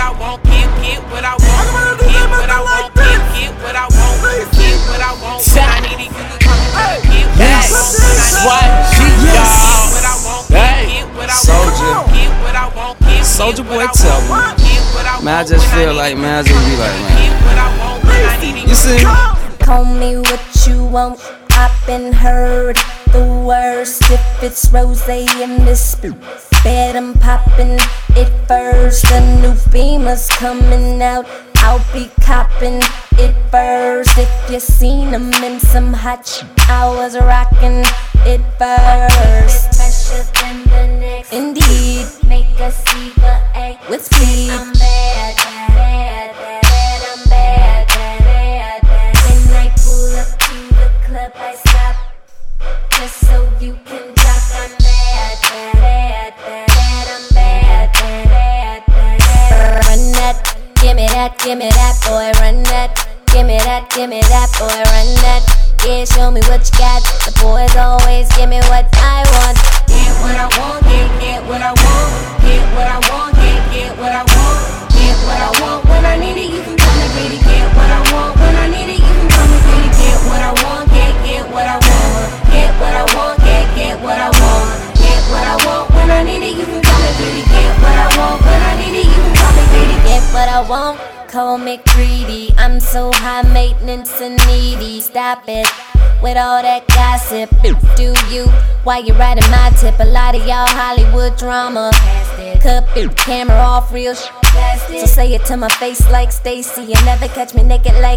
what I want, get what I want, get what I want, get what I want, get what I want. When I need it, you can come and get what I want. What? Hey, Soulja Boy, tell me. Man, I just feel like, man, I just be like, man. You see? Call me what you want. I've been heard the worst. If it's rosé in this bed, I'm popping it first. The new Beamer's coming out. I'll be copping it first. If you seen them in some hot shit, I was rocking it first. Fresher than the next. Indeed, Make us see the egg. with speed. I'm bad, bad, bad, bad, I'm bad, bad, bad, bad. When I pull up to the club, I stop just so you can drop. I'm bad, bad, bad, bad, bad, I'm bad, bad, bad, bad, bad. Run that, give me that boy, run that. Give me that boy, run that. Yeah, show me what you got. The boys always give me what I want. Get what I want, get what I want, get what I want, get what I want, get what I want. When I need it, you can come and get it. Get what I want, when I need it, you can come and get it. Get what I want, get what I want, get what I want, get what I want, get what I want. When I need it, you can come and get it. Get what I want, when I need it, you can come and get it. Get what I want, call me greedy. I'm so high maintenance and needy. Stop it with all that gossip. Do you? Why you riding my tip? A lot of y'all Hollywood drama. Cut the camera off real shit. So say it to my face like Stacy. You never catch me naked like.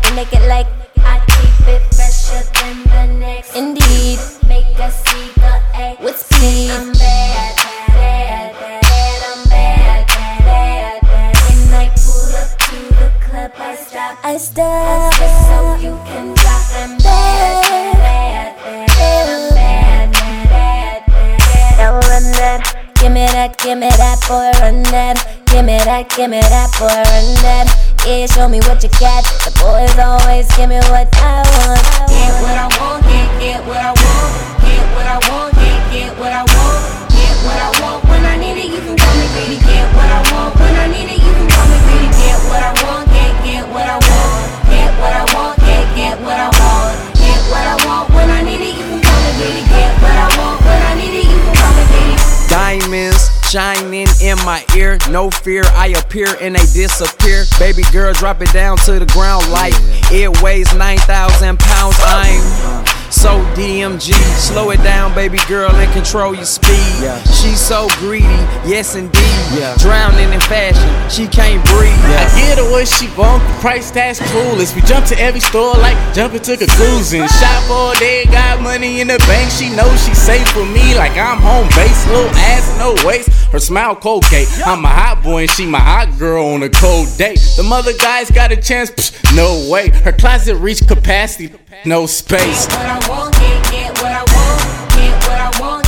I keep it fresher than the next. Indeed, Make us see the egg. with speed. I'm bad, bad, bad, bad, I'm bad, bad, bad, bad. When I pull up to the club, I stop. I stop. Just so you can drop. I'm bad, bad, bad, bad, I'm bad, bad, bad, bad. Now run that. Give me that boy, run that. Give me that boy, run that. Yeah, show me what you got. The boys always give me what I want. Get what I want, get what I want, get what I want, get what I want, get what I want. When I need it, you can come and get it. Get what I want, when I need it, you can come and get it. Get what I want, get what I want, get what I want, get what I want, get what I want. When I need it, you can come and get it. Get what I want, when I need it, you can come and get it. Diamonds shining in my ear, no fear, I appear and they disappear. Baby girl, drop it down to the ground like it weighs 9,000 pounds. I'm so DMG, slow it down, baby girl, and control your speed. She's so greedy, yes indeed. Drowning in fashion, she can't breathe. I get her what she want, the price tag's coolest. We jump to every store like jumping to Kagoozin. Shop all day, got money in the bank. She knows she's safe with me like I'm home base. Little ass, no waist, her smile Colgate. I'm a hot boy and she my hot girl on a cold date. The mother guys got a chance, psh, no way. Her closet reach capacity, no space. Get what I want, get what I want, get what I want.